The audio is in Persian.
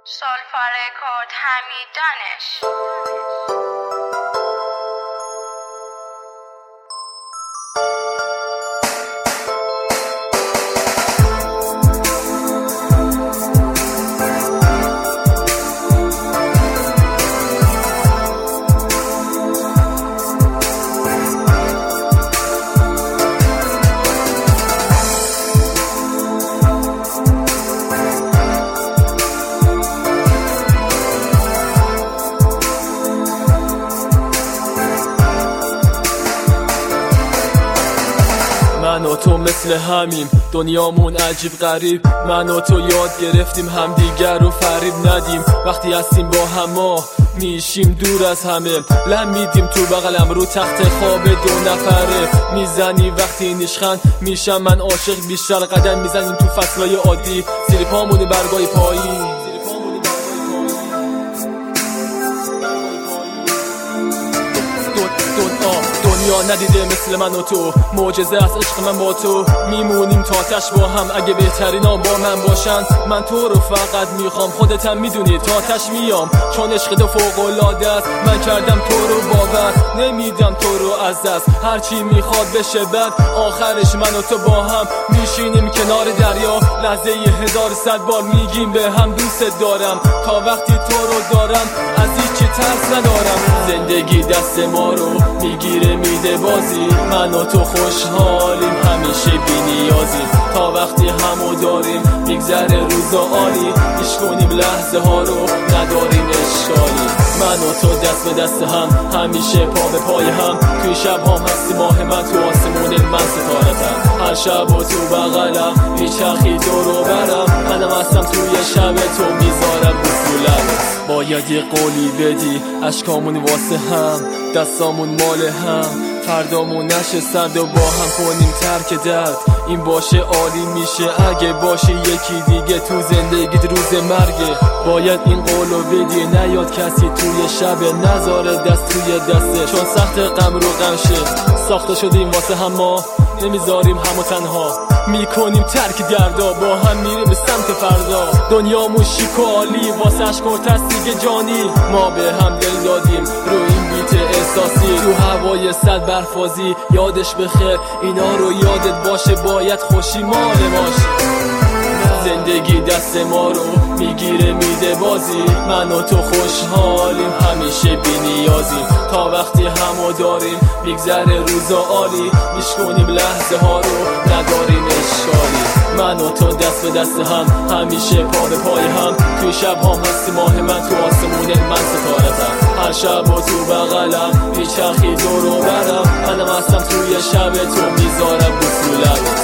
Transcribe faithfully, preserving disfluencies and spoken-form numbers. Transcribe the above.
سولفا رکورد حمید دانش. من و تو مثل همیم، دنیامون عجیب غریب. من و تو یاد گرفتیم همدیگر رو فریب ندیم. وقتی هستیم با هم ما میشیم دور از همه. لم میدیم تو بغلم رو تخت خواب دو نفره. میزنی وقتی نیشخند میشم من عاشق بیشتر. قدم میزنیم تو فصلای عادی، زیر پامون برگای پایین. دنیا ندیده مثل من و تو، معجزه از عشق من با تو. میمونیم تا تاش با هم، اگه بهترینا با من باشن. من تو رو فقط میخوام، خودتم میدونی تا تاش میام. چون عشق تو فوق العاده است، من کردم تو رو باور. نمیدم تو رو از دست، هرچی میخواد بشه بد. آخرش من و تو با هم میشینیم کنار دریا. لحظه هزار صد بار میگیم به هم دوست دارم. تا وقتی تو رو دارم از هیچی ترس ندارم. زندگی دست ما رو میگیره میده بازی. من و تو خوشحالیم همیشه بی نیازیم. تا وقتی همو داریم میگذره روزا عالی. عشق کنیم لحظه ها رو نداریم اشکالی. من و تو دست به دست هم همیشه پا به پای هم. توی شب هم هستی ماه من، تو آسمون من ستارتم. هر شب و تو بغلم میچرخی دور و برم. منم هستم توی شب تو میذارم بسولم. باید یه قولی بدی اشکامون واسه هم، دستامون مال هم. فردامون نشه سرد و با هم کنیم ترک درد. این باشه عالی میشه اگه باشه یکی دیگه تو زندگیت روز مرگه. باید این قولو بدی نیاد کسی توی شب، نذاره دست توی دسته. چون سخت غم رو غم شه، ساخته شدیم واسه هم ما. نمیذاریم همو تنها، میکنیم ترک دردا. با هم میریم به سمت فردا. دنیامون شیک و عالی، واسه عشق و ترس دیگه جانی. ما به هم دل دادیم رو این بیت احساسی. تو هوای صد برفازی یادش بخیر اینا رو یادت باشه. باید خوشی مال باشه. زندگی دست ما رو میگیره میده بازی. من و تو خوشحالیم همیشه بی نیازیم. تا وقتی همو داریم میگذره روزا عالی. میشکنیم لحظه ها رو نداریم اشکالی. من و تو دست به دست هم همیشه پا به پای هم. توی شب هم هستی ماه من، تو آسمون من ستارتم. هر شب و تو بغلم میچرخی دور و برم. منم هستم توی شب تو میذارم بسولم.